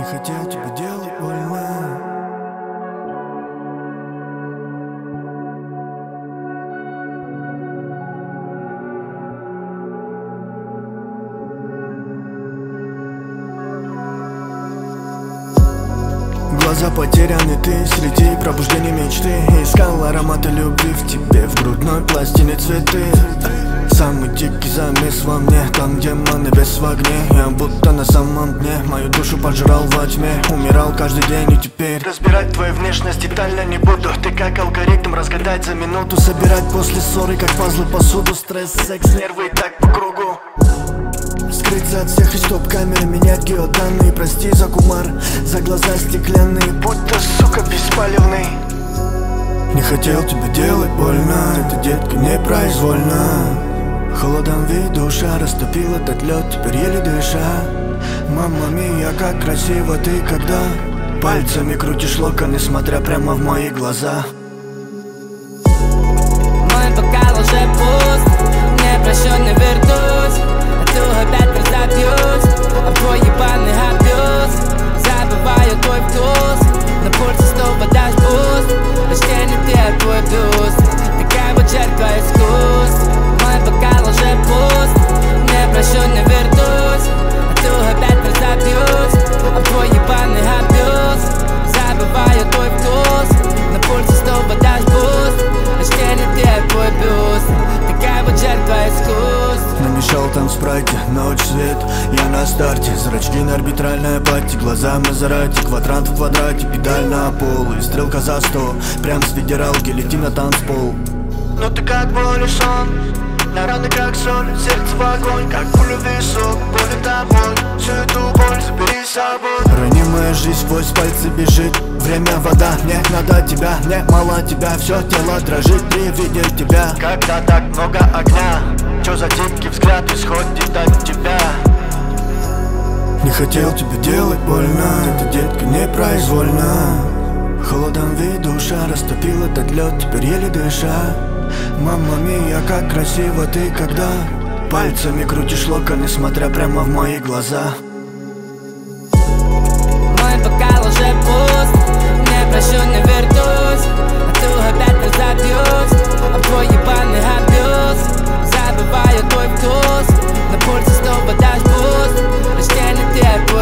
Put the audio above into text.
Не хотел тебе делать больно. Глаза потеряны, ты среди пробуждения мечты. Искал ароматы любви в тебе, в грудной пластине цветы. Самый дикий замес во мне, там где небес в огне. Я будто на самом дне, мою душу пожрал во тьме. Умирал каждый день и теперь разбирать твою внешность детально не буду. Ты как алгоритм, разгадать за минуту. Собирать после ссоры, как пазлы посуду. Стресс, секс, нервы и так по кругу. Скрыться от всех и стоп-камеры, менять геоданные. Прости за кумар, за глаза стеклянные, будто, сука, беспалевный. Не хотел тебе делать больно, это, детка, непроизвольно. Холодом вид душа растопил этот лед, теперь еле дыша. Мамма мия, как красиво ты, когда пальцами крутишь локоны, смотря прямо в мои глаза. Мой бокал уже пуст, непрощенный виртуз. Иду опять разобьюсь, а твой ебаный абьюз. Забываю твой вкус, на пульсе снова дашь буст. Почти не ты, а твой бюст, такая вот черка искусств. Мой бокал уже пуст, непрощенный виртуз. Иду опять разобьюсь, а твой ебаный абьюз. Забываю твой вкус, на пульсе снова дашь буст. Почти не ты, а твой бюст, такая вот черка искусств. Намешал там в спрайте, ночь, свет, я на старте. Зрачки на арбитральной апатии, глаза Мазерати. Квадрант в квадрате, педаль на пол. И стрелка за 100, прям с федералки, лети на танцпол. Но ты как боль и сон, на раны как соль, сердце в огонь, как пуля в висок. Боль тобой, всю эту боль забери с собой. Ранимая жизнь сквозь пальцы бежит. Время, вода, мне надо тебя, мне мало тебя. Все тело дрожит при виде тебя. Когда так много огня, чё за дикий взгляд исходит от тебя? Не хотел тебе делать больно, это, детка, непроизвольно. Холодом вид душа растопил этот лед, теперь еле дыша. Мамма мия, как красиво ты, когда пальцами крутишь локоны, смотря прямо в мои глаза. Мой бокал уже пуст, непрощенный виртуз. Иду опять разобьюсь, а твой ебаный абьюз. Забываю твой вкус, на пульсе снова дашь буст. Почти не ты, а твой